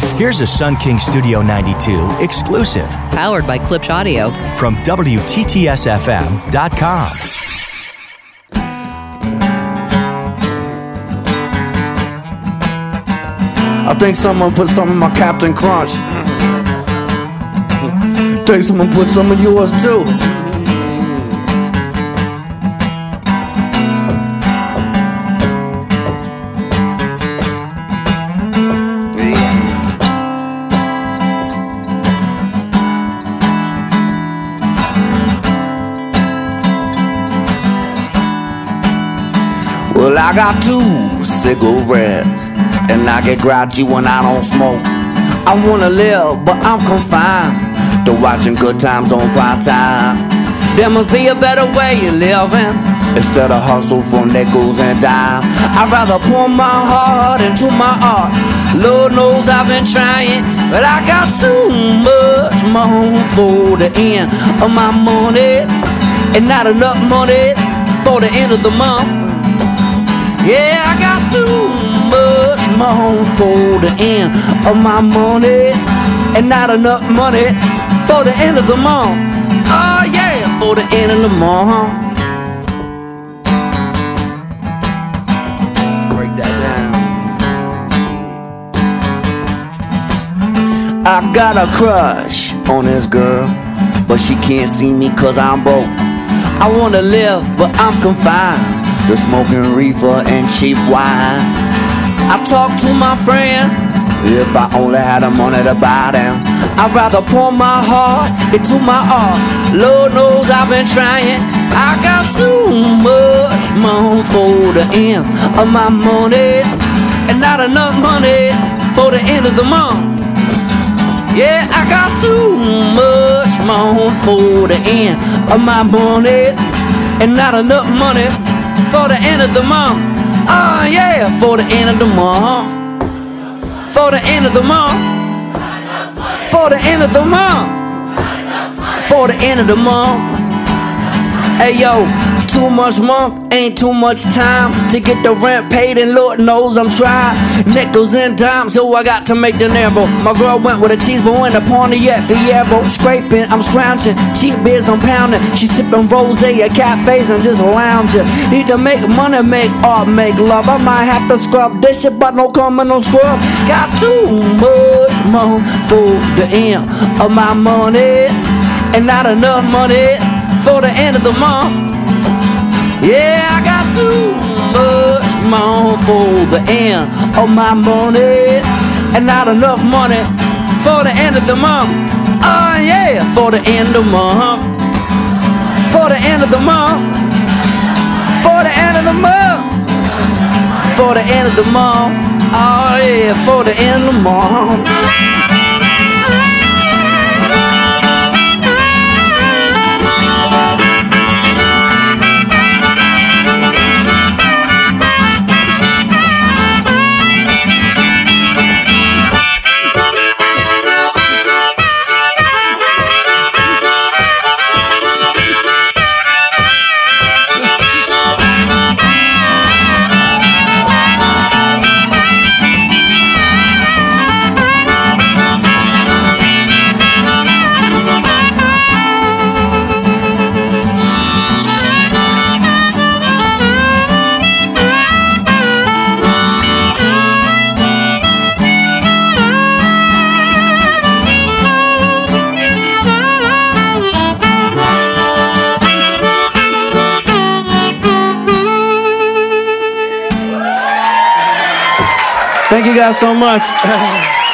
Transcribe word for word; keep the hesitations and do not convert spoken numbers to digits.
Here's a Sun King Studio ninety-two exclusive. Powered by Klipsch Audio. From W T T S F M dot com. I think someone put some in my Captain Crunch. Think someone put some in yours too. Well, I got two cigarettes, and I get grouchy when I don't smoke. I wanna live, but I'm confined to watching Good Times on prime time. There must be a better way of living, instead of hustle for nickels and dimes. I'd rather pour my heart into my art. Lord knows I've been trying, but I got too much money for the end of my money, and not enough money for the end of the month. Yeah, I got too much money for the end of my money, and not enough money for the end of the month. Oh yeah, for the end of the month. Break that down. I got a crush on this girl, but she can't see me cause I'm broke. I wanna live, but I'm confined to smoking reefer and cheap wine. I talk to my friends, if I only had the money to buy them. I'd rather pour my heart into my art. Lord knows I've been trying. I got too much money for the end of my money, and not enough money for the end of the month. Yeah, I got too much money for the end of my money, and not enough money for the end of the month. Oh yeah, for the end of the month. For the end of the month. For the end of the month. For the end of the month. Hey yo, too much month ain't too much time to get the rent paid, and Lord knows I'm trying. Nickels and dimes, so I got to make the narrow. My girl went with a cheese bowl and a Pontiac Fiero. Scraping, I'm scrounging, cheap beers I'm pounding. She sipping rosé at cafes and just lounging. Need to make money, make art, make love. I might have to scrub this shit, but no coming, no scrub. Got too much money for the end of my money, and not enough money for the end of the month. Yeah, I got too much money for the end of my money, and not enough money for the end of the month. Oh yeah, for the end of the month. For the end of the month. For the end of the month. For the end of the month. Oh yeah, for the end of the month. Thank you guys so much.